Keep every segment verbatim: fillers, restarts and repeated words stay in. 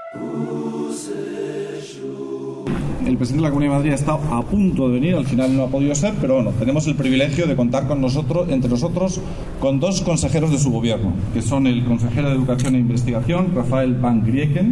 El presidente de la Comunidad de Madrid ha estado a punto de venir, al final no ha podido ser, pero bueno, tenemos el privilegio de contar con nosotros, entre nosotros, con dos consejeros de su gobierno, que son el consejero de Educación e Investigación, Rafael Van Grieken,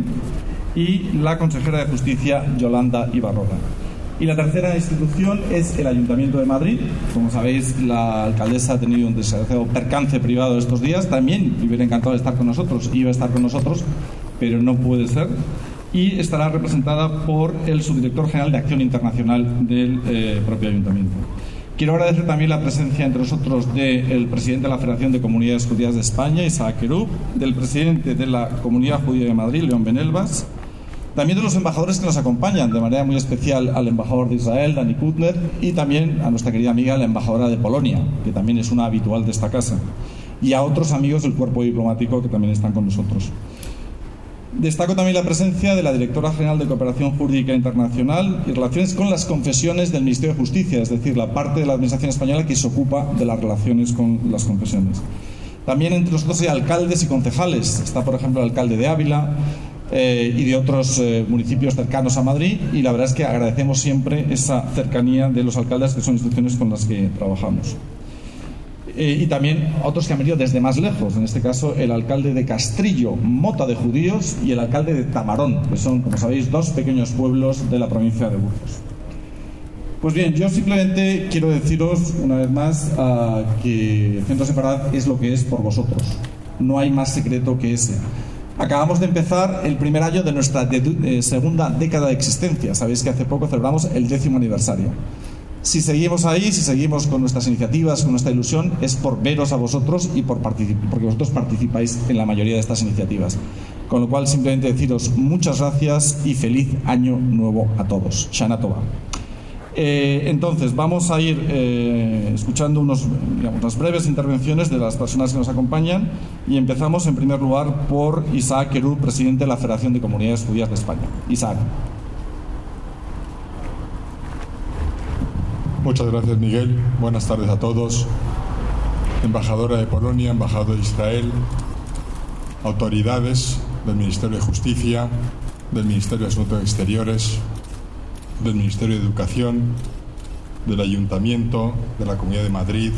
y la consejera de Justicia, Yolanda Ibarrola. Y la tercera institución es el Ayuntamiento de Madrid. Como sabéis, la alcaldesa ha tenido un desgraciado percance privado estos días. También me hubiera encantado estar con nosotros, iba a estar con nosotros, pero no puede ser. Y estará representada por el subdirector general de Acción Internacional del eh, propio Ayuntamiento. Quiero agradecer también la presencia entre nosotros del presidente de la Federación de Comunidades Judías de España, Isaac Erub, del presidente de la Comunidad Judía de Madrid, León Benelvas, también de los embajadores que nos acompañan, de manera muy especial al embajador de Israel, Dani Kutner, y también a nuestra querida amiga, la embajadora de Polonia, que también es una habitual de esta casa, y a otros amigos del cuerpo diplomático que también están con nosotros. Destaco también la presencia de la Directora General de Cooperación Jurídica Internacional y Relaciones con las Confesiones del Ministerio de Justicia, es decir, la parte de la Administración española que se ocupa de las relaciones con las confesiones. También entre nosotros hay alcaldes y concejales. Está, por ejemplo, el alcalde de Ávila eh, y de otros eh, municipios cercanos a Madrid, y la verdad es que agradecemos siempre esa cercanía de los alcaldes, que son instituciones con las que trabajamos. Eh, y también otros que han venido desde más lejos, en este caso el alcalde de Castrillo, Mota de Judíos, y el alcalde de Tamarón, que son, como sabéis, dos pequeños pueblos de la provincia de Burgos. Pues bien, yo simplemente quiero deciros una vez más uh, que el Centro Sefarad es lo que es por vosotros. No hay más secreto que ese. Acabamos de empezar el primer año de nuestra de, eh, segunda década de existencia. Sabéis que hace poco celebramos el décimo aniversario. Si seguimos ahí, si seguimos con nuestras iniciativas, con nuestra ilusión, es por veros a vosotros y por particip- porque vosotros participáis en la mayoría de estas iniciativas. Con lo cual, simplemente deciros muchas gracias y feliz año nuevo a todos. Shana Tova. Eh, entonces, vamos a ir eh, escuchando unos, digamos, unas breves intervenciones de las personas que nos acompañan, y empezamos en primer lugar por Isaac Erub, presidente de la Federación de Comunidades Judías de España. Isaac. Muchas gracias, Miguel. Buenas tardes a todos. Embajadora de Polonia, embajador de Israel, autoridades del Ministerio de Justicia, del Ministerio de Asuntos Exteriores, del Ministerio de Educación, del Ayuntamiento, de la Comunidad de Madrid,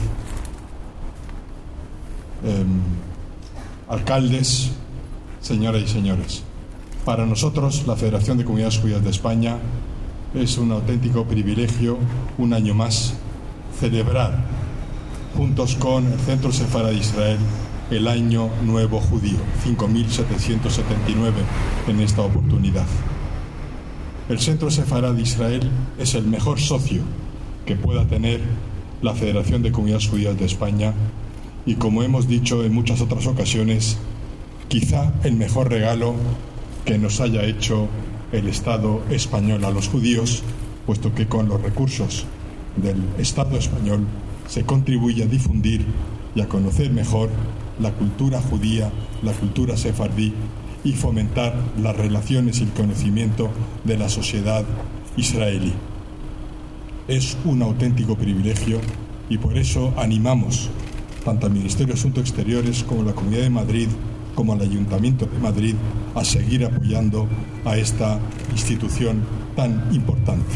eh, alcaldes, señoras y señores. Para nosotros, la Federación de Comunidades Judías de España, es un auténtico privilegio, un año más, celebrar juntos con el Centro Sefarad de Israel el Año Nuevo Judío, cinco mil setecientos setenta y nueve en esta oportunidad. El Centro Sefarad de Israel es el mejor socio que pueda tener la Federación de Comunidades Judías de España, y, como hemos dicho en muchas otras ocasiones, quizá el mejor regalo que nos haya hecho el Estado español a los judíos, puesto que con los recursos del Estado español se contribuye a difundir y a conocer mejor la cultura judía, la cultura sefardí, y fomentar las relaciones y el conocimiento de la sociedad israelí. Es un auténtico privilegio, y por eso animamos tanto al Ministerio de Asuntos Exteriores como a la Comunidad de Madrid, como al Ayuntamiento de Madrid, a seguir apoyando a esta institución tan importante.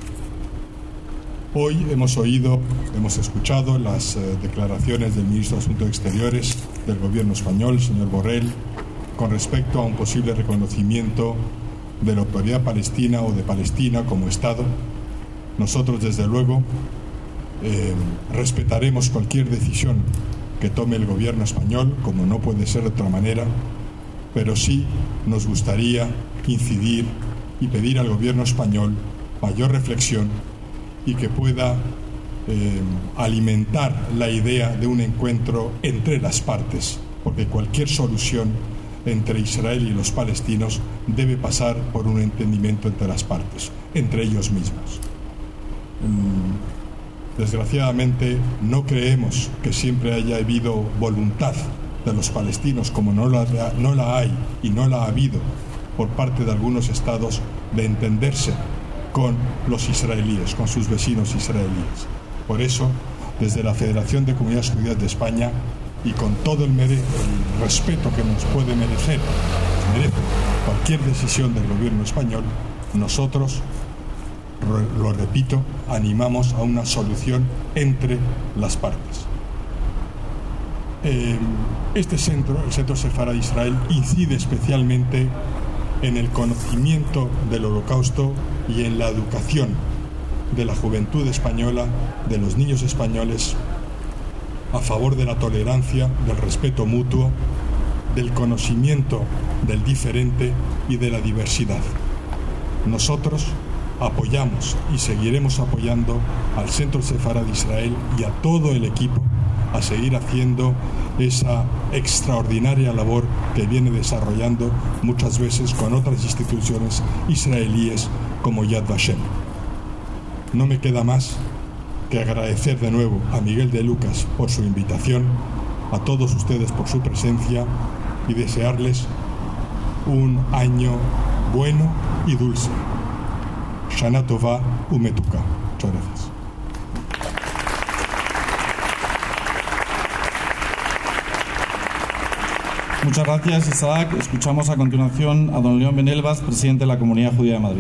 Hoy hemos oído, hemos escuchado las eh, declaraciones del Ministro de Asuntos Exteriores del Gobierno español, el señor Borrell, con respecto a un posible reconocimiento de la Autoridad Palestina o de Palestina como Estado. Nosotros, desde luego, eh, respetaremos cualquier decisión que tome el gobierno español, como no puede ser de otra manera, pero sí nos gustaría incidir y pedir al gobierno español mayor reflexión, y que pueda eh, alimentar la idea de un encuentro entre las partes, porque cualquier solución entre Israel y los palestinos debe pasar por un entendimiento entre las partes, entre ellos mismos. Desgraciadamente, no creemos que siempre haya habido voluntad de los palestinos, como no la, no la hay y no la ha habido por parte de algunos estados, de entenderse con los israelíes, con sus vecinos israelíes. Por eso, desde la Federación de Comunidades Judías de España, y con todo el, mere- el respeto que nos puede merecer merece cualquier decisión del gobierno español, nosotros, lo repito, animamos a una solución entre las partes. Eh, este centro, el Centro Sefarad de Israel, incide especialmente en el conocimiento del Holocausto y en la educación de la juventud española, de los niños españoles, a favor de la tolerancia, del respeto mutuo, del conocimiento del diferente y de la diversidad. Nosotros apoyamos y seguiremos apoyando al Centro Sefarad de Israel y a todo el equipo a seguir haciendo esa extraordinaria labor que viene desarrollando muchas veces con otras instituciones israelíes como Yad Vashem. No me queda más que agradecer de nuevo a Miguel de Lucas por su invitación, a todos ustedes por su presencia y desearles un año bueno y dulce. Shana Tova Umetuka. Muchas gracias. Muchas gracias, Isaac. Escuchamos a continuación a don León Benelvas, presidente de la Comunidad Judía de Madrid.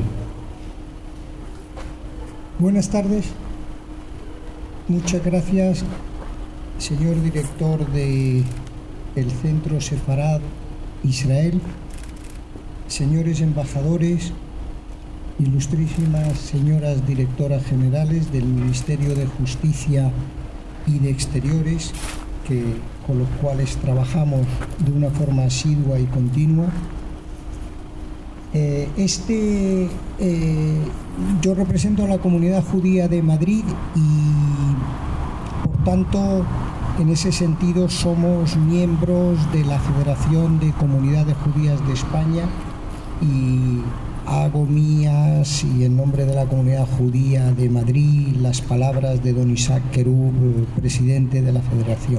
Buenas tardes. Muchas gracias, señor director del Centro Sefarad Israel, señores embajadores, ilustrísimas señoras directoras generales del Ministerio de Justicia y de Exteriores, que, con los cuales trabajamos de una forma asidua y continua. Eh, este, eh, yo represento a la Comunidad Judía de Madrid y, por tanto, en ese sentido somos miembros de la Federación de Comunidades Judías de España y hago mías y en nombre de la Comunidad Judía de Madrid las palabras de don Isaac Querub, presidente de la Federación.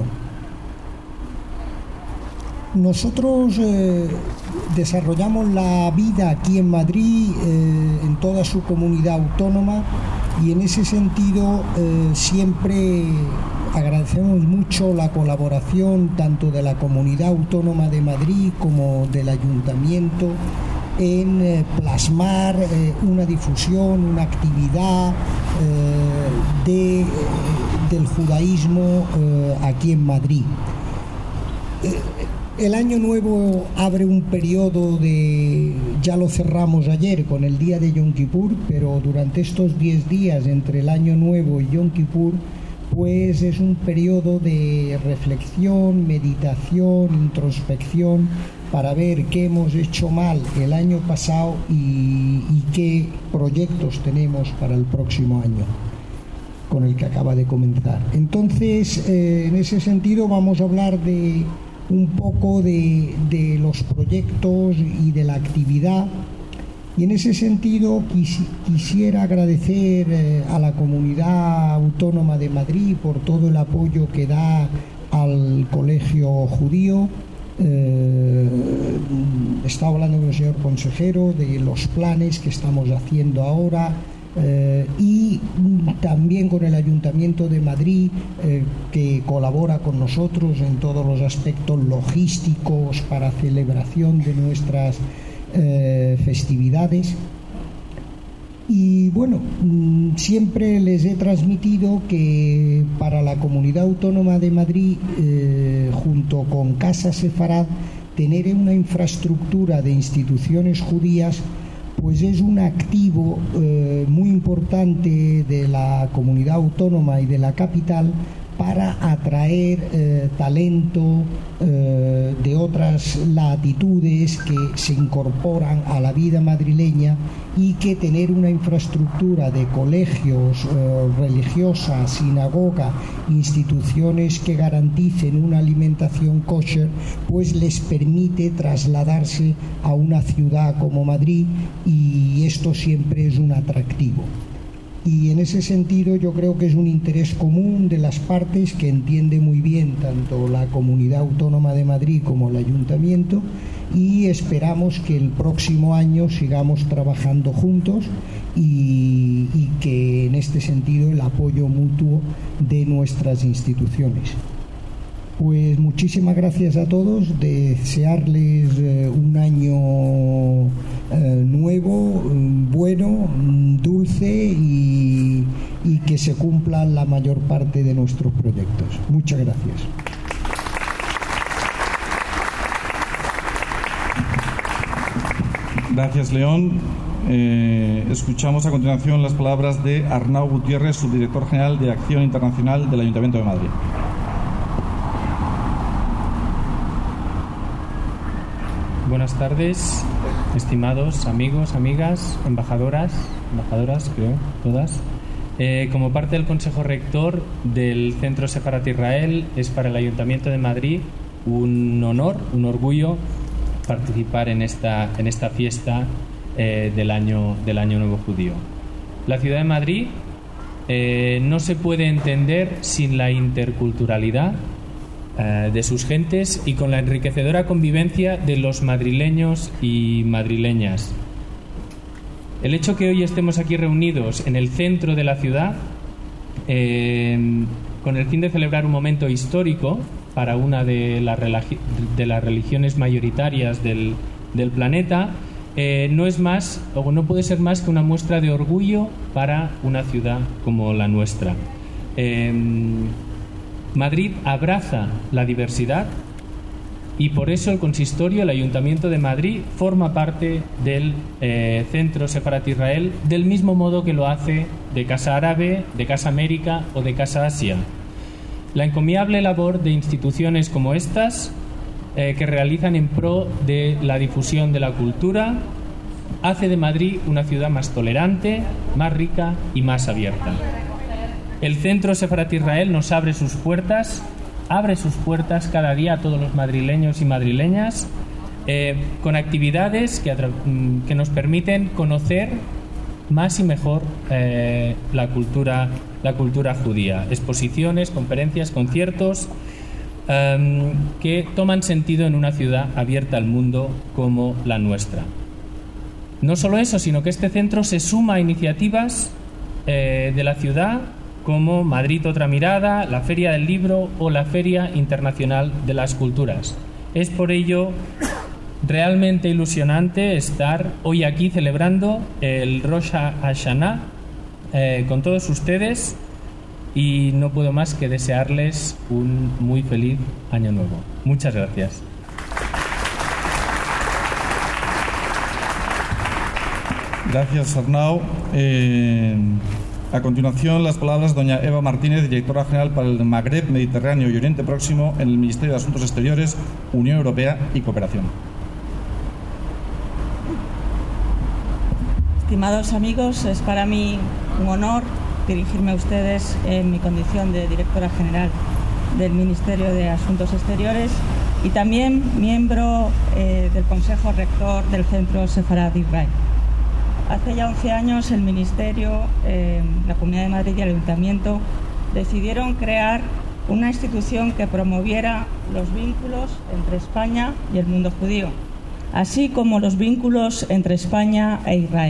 Nosotros eh, desarrollamos la vida aquí en Madrid, eh, en toda su comunidad autónoma, y en ese sentido eh, siempre agradecemos mucho la colaboración tanto de la Comunidad Autónoma de Madrid como del Ayuntamiento en eh, plasmar eh, una difusión, una actividad eh, de, eh, del judaísmo eh, aquí en Madrid. Eh, El Año Nuevo abre un periodo de, ya lo cerramos ayer con el día de Yom Kippur, pero durante estos diez días entre el Año Nuevo y Yom Kippur, pues es un periodo de reflexión, meditación, introspección, para ver qué hemos hecho mal el año pasado y, y qué proyectos tenemos para el próximo año, con el que acaba de comenzar. Entonces, eh, en ese sentido vamos a hablar de un poco de, de los proyectos y de la actividad, y en ese sentido quis, quisiera agradecer eh, a la Comunidad Autónoma de Madrid por todo el apoyo que da al Colegio Judío. Eh, estaba hablando con el señor consejero de los planes que estamos haciendo ahora. Eh, y también con el Ayuntamiento de Madrid, eh, que colabora con nosotros en todos los aspectos logísticos para celebración de nuestras eh, festividades. Y bueno, siempre les he transmitido que para la Comunidad Autónoma de Madrid, eh, junto con Casa Sefarad, tener una infraestructura de instituciones judías pues es un activo eh, muy importante de la comunidad autónoma y de la capital para atraer eh, talento eh, de otras latitudes que se incorporan a la vida madrileña, y que tener una infraestructura de colegios, eh, religiosa, sinagoga, instituciones que garanticen una alimentación kosher, pues les permite trasladarse a una ciudad como Madrid, y esto siempre es un atractivo. Y en ese sentido yo creo que es un interés común de las partes, que entiende muy bien tanto la Comunidad Autónoma de Madrid como el Ayuntamiento, y esperamos que el próximo año sigamos trabajando juntos y, y que en este sentido el apoyo mutuo de nuestras instituciones. Pues muchísimas gracias a todos, desearles eh, un año se cumplan la mayor parte de nuestros proyectos. Muchas gracias. Gracias, León. Eh, escuchamos a continuación las palabras de Arnau Gutiérrez, subdirector general de Acción Internacional del Ayuntamiento de Madrid. Buenas tardes, estimados amigos, amigas, embajadoras, embajadoras, creo, todas. Eh, como parte del Consejo Rector del Centro Sefarat Israel, es para el Ayuntamiento de Madrid un honor, un orgullo participar en esta, en esta fiesta eh, del, año, del Año Nuevo Judío. La ciudad de Madrid eh, no se puede entender sin la interculturalidad eh, de sus gentes y con la enriquecedora convivencia de los madrileños y madrileñas. El hecho que hoy estemos aquí reunidos en el centro de la ciudad eh, con el fin de celebrar un momento histórico para una de, la religi- de las religiones mayoritarias del, del planeta eh, no es más o no puede ser más que una muestra de orgullo para una ciudad como la nuestra. Eh, Madrid abraza la diversidad y por eso el Consistorio, el Ayuntamiento de Madrid, forma parte del eh, Centro Sefarat Israel, del mismo modo que lo hace de Casa Árabe, de Casa América o de Casa Asia. La encomiable labor de instituciones como estas, eh, que realizan en pro de la difusión de la cultura, hace de Madrid una ciudad más tolerante, más rica y más abierta. El Centro Sefarat Israel nos abre sus puertas abre sus puertas cada día a todos los madrileños y madrileñas eh, con actividades que, que nos permiten conocer más y mejor eh, la cultura, la cultura judía. Exposiciones, conferencias, conciertos eh, que toman sentido en una ciudad abierta al mundo como la nuestra. No solo eso, sino que este centro se suma a iniciativas eh, de la ciudad como Madrid Otra Mirada, la Feria del Libro o la Feria Internacional de las Culturas. Es por ello realmente ilusionante estar hoy aquí celebrando el Rosh Hashanah eh, con todos ustedes y no puedo más que desearles un muy feliz Año Nuevo. Muchas gracias. Gracias, Arnau. Eh... A continuación, las palabras de doña Eva Martínez, directora general para el Magreb, Mediterráneo y Oriente Próximo en el Ministerio de Asuntos Exteriores, Unión Europea y Cooperación. Estimados amigos, es para mí un honor dirigirme a ustedes en mi condición de directora general del Ministerio de Asuntos Exteriores y también miembro eh, del Consejo Rector del Centro Sefarat Israel. Hace ya once años el Ministerio, eh, la Comunidad de Madrid y el Ayuntamiento decidieron crear una institución que promoviera los vínculos entre España y el mundo judío, así como los vínculos entre España e Israel.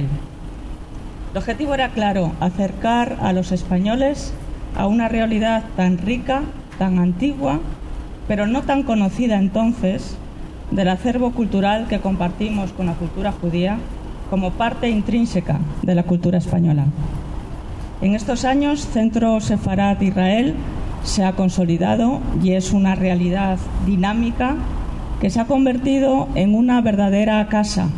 El objetivo era claro, acercar a los españoles a una realidad tan rica, tan antigua, pero no tan conocida entonces, del acervo cultural que compartimos con la cultura judía, como parte intrínseca de la cultura española. En estos años, Centro Sefarat Israel se ha consolidado y es una realidad dinámica que se ha convertido en una verdadera casa,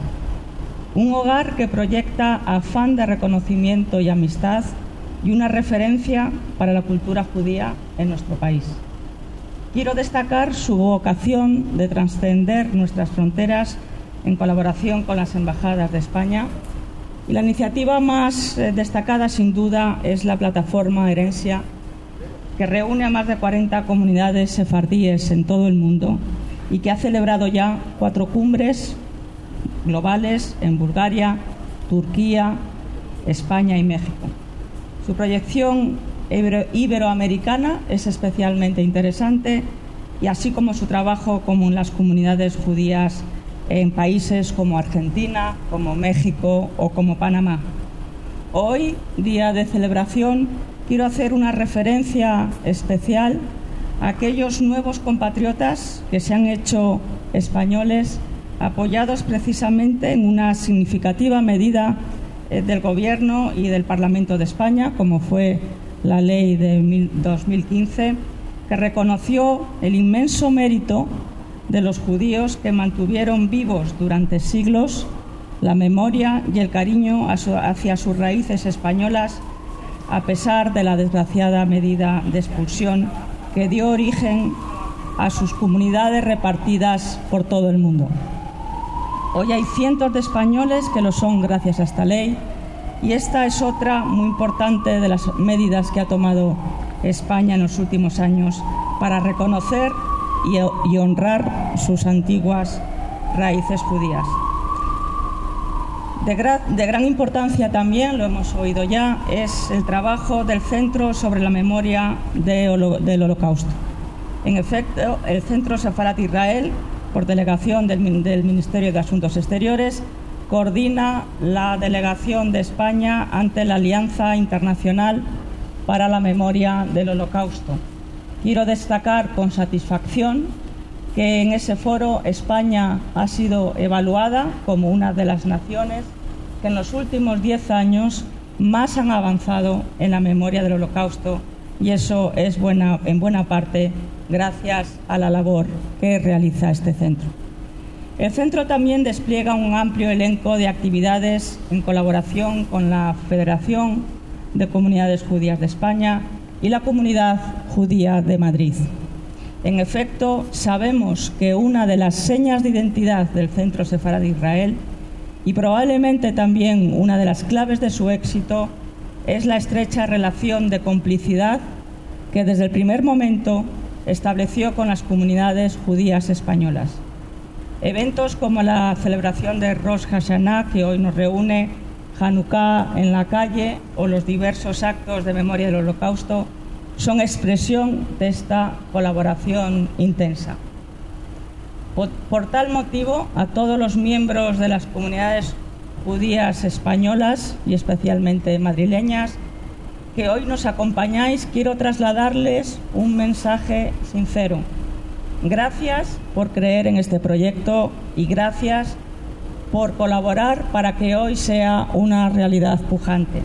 un hogar que proyecta afán de reconocimiento y amistad y una referencia para la cultura judía en nuestro país. Quiero destacar su vocación de trascender nuestras fronteras en colaboración con las embajadas de España. Y la iniciativa más eh, destacada, sin duda, es la plataforma Herencia, que reúne a más de cuarenta comunidades sefardíes en todo el mundo y que ha celebrado ya cuatro cumbres globales en Bulgaria, Turquía, España y México. Su proyección ibero- iberoamericana es especialmente interesante y así como su trabajo como en las comunidades judías en países como Argentina, como México o como Panamá. Hoy, día de celebración, quiero hacer una referencia especial a aquellos nuevos compatriotas que se han hecho españoles, apoyados precisamente en una significativa medida eh, del Gobierno y del Parlamento de España, como fue la ley de dos mil quince, que reconoció el inmenso mérito de los judíos que mantuvieron vivos durante siglos la memoria y el cariño hacia sus raíces españolas, a pesar de la desgraciada medida de expulsión que dio origen a sus comunidades repartidas por todo el mundo. Hoy hay cientos de españoles que lo son gracias a esta ley, y esta es otra muy importante de las medidas que ha tomado España en los últimos años para reconocer y honrar sus antiguas raíces judías. De gran, de gran importancia también, lo hemos oído ya, es el trabajo del Centro sobre la Memoria de Holo, del Holocausto. En efecto, el Centro Sefarat Israel, por delegación del, del Ministerio de Asuntos Exteriores, coordina la delegación de España ante la Alianza Internacional para la Memoria del Holocausto. Quiero destacar con satisfacción que en ese foro España ha sido evaluada como una de las naciones que en los últimos diez años más han avanzado en la memoria del Holocausto, y eso es buena, en buena parte gracias a la labor que realiza este centro. El centro también despliega un amplio elenco de actividades en colaboración con la Federación de Comunidades Judías de España y la Comunidad Judía de Madrid. En efecto, sabemos que una de las señas de identidad del Centro Sefarat Israel, y probablemente también una de las claves de su éxito, es la estrecha relación de complicidad que desde el primer momento estableció con las comunidades judías españolas. Eventos como la celebración de Rosh Hashanah, que hoy nos reúne, Hanukkah en la calle o los diversos actos de memoria del Holocausto son expresión de esta colaboración intensa. Por, por tal motivo, a todos los miembros de las comunidades judías españolas y especialmente madrileñas que hoy nos acompañáis, quiero trasladarles un mensaje sincero. Gracias por creer en este proyecto y gracias por colaborar para que hoy sea una realidad pujante.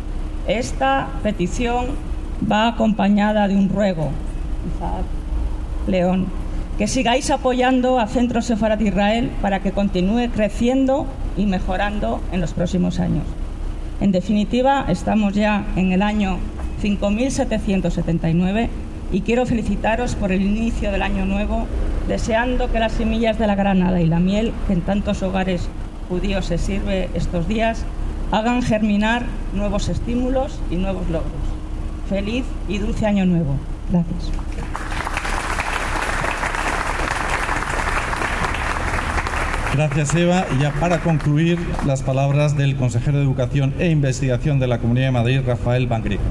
Esta petición va acompañada de un ruego, Isaac León, que sigáis apoyando a Centro Sefarat Israel para que continúe creciendo y mejorando en los próximos años. En definitiva, estamos ya en el año cinco mil setecientos setenta y nueve y quiero felicitaros por el inicio del año nuevo, deseando que las semillas de la granada y la miel que en tantos hogares judíos se sirve estos días hagan germinar nuevos estímulos y nuevos logros. Feliz y dulce año nuevo. Gracias. Gracias, Eva. Y ya para concluir, las palabras del consejero de Educación e Investigación de la Comunidad de Madrid, Rafael Van Grieken.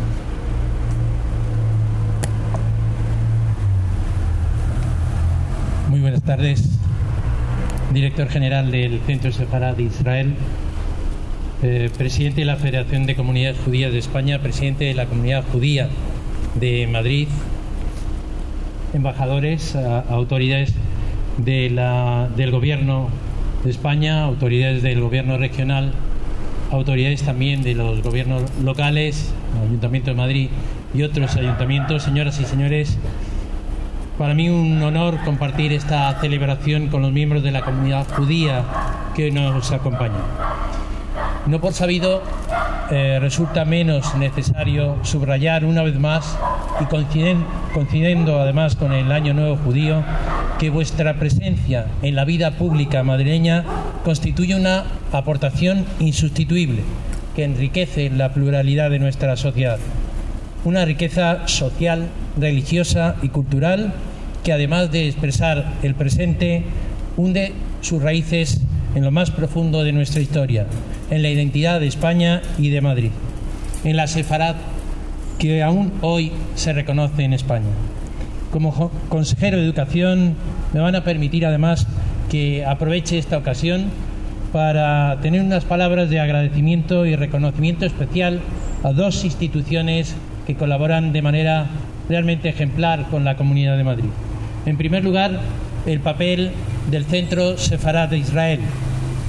Muy buenas tardes, director general del Centro Sefarat de Israel, eh, presidente de la Federación de Comunidades Judías de España, presidente de la Comunidad Judía de Madrid, embajadores, a, autoridades de la, del Gobierno de España, autoridades del Gobierno regional, autoridades también de los gobiernos locales, el Ayuntamiento de Madrid y otros ayuntamientos. Señoras y señores, para mí un honor compartir esta celebración con los miembros de la comunidad judía que hoy nos acompañan. No por sabido, eh, resulta menos necesario subrayar una vez más, y coinciden, coincidiendo además con el Año Nuevo Judío, que vuestra presencia en la vida pública madrileña constituye una aportación insustituible que enriquece la pluralidad de nuestra sociedad. Una riqueza social, religiosa y cultural que, además de expresar el presente, hunde sus raíces en lo más profundo de nuestra historia, en la identidad de España y de Madrid, en la Sefarat que aún hoy se reconoce en España. Como consejero de Educación, me van a permitir además que aproveche esta ocasión para tener unas palabras de agradecimiento y reconocimiento especial a dos instituciones que colaboran de manera realmente ejemplar con la Comunidad de Madrid. En primer lugar, el papel del Centro Sefarat de Israel.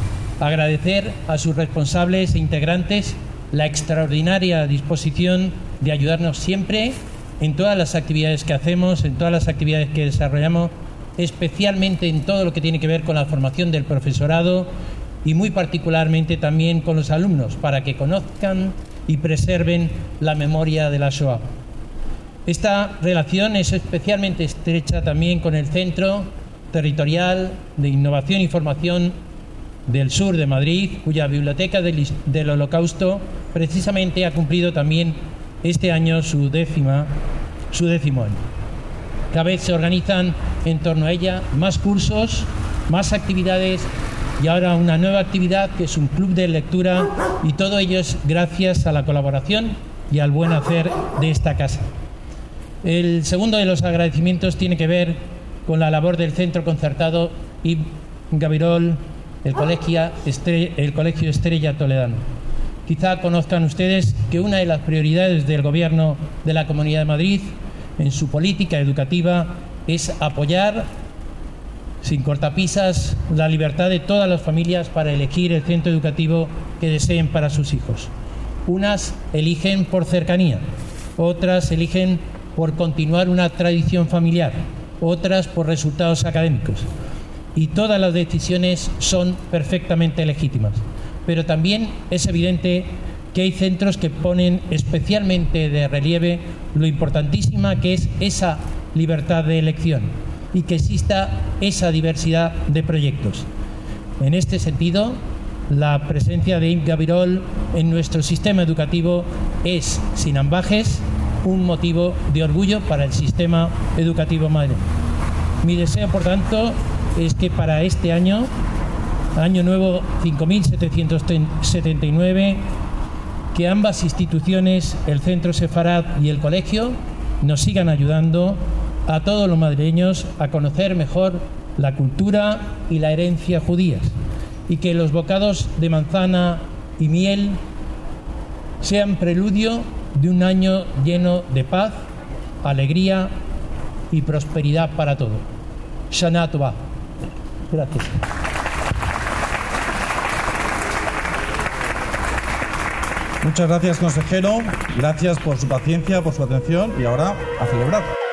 Agradecer a sus responsables e integrantes la extraordinaria disposición de ayudarnos siempre en todas las actividades que hacemos, en todas las actividades que desarrollamos, especialmente en todo lo que tiene que ver con la formación del profesorado y muy particularmente también con los alumnos, para que conozcan y preserven la memoria de la Shoah. Esta relación es especialmente estrecha también con el Centro Territorial de Innovación y Formación del Sur de Madrid, cuya Biblioteca del, del Holocausto precisamente ha cumplido también este año su, décima, su décimo año. Cada vez se organizan en torno a ella más cursos, más actividades y ahora una nueva actividad que es un club de lectura, y todo ello es gracias a la colaboración y al buen hacer de esta casa. El segundo de los agradecimientos tiene que ver con la labor del Centro Concertado Yves Gabirol, el Colegio Estrella, el Colegio Estrella Toledano. Quizá conozcan ustedes que una de las prioridades del Gobierno de la Comunidad de Madrid en su política educativa es apoyar sin cortapisas la libertad de todas las familias para elegir el centro educativo que deseen para sus hijos. Unas eligen por cercanía, otras eligen por continuar una tradición familiar, otras por resultados académicos. Y todas las decisiones son perfectamente legítimas. Pero también es evidente que hay centros que ponen especialmente de relieve lo importantísima que es esa libertad de elección y que exista esa diversidad de proyectos. En este sentido, la presencia de Yves Gabirol en nuestro sistema educativo es, sin ambajes, un motivo de orgullo para el sistema educativo madrileño. Mi deseo, por tanto, es que para este año, año nuevo cinco mil setecientos setenta y nueve, que ambas instituciones, el Centro Sefarad y el colegio, nos sigan ayudando a todos los madrileños a conocer mejor la cultura y la herencia judías, y que los bocados de manzana y miel sean preludio de un año lleno de paz, alegría y prosperidad para todos. Shana Tova. Gracias. Muchas gracias, consejero. Gracias por su paciencia, por su atención, y ahora a celebrar.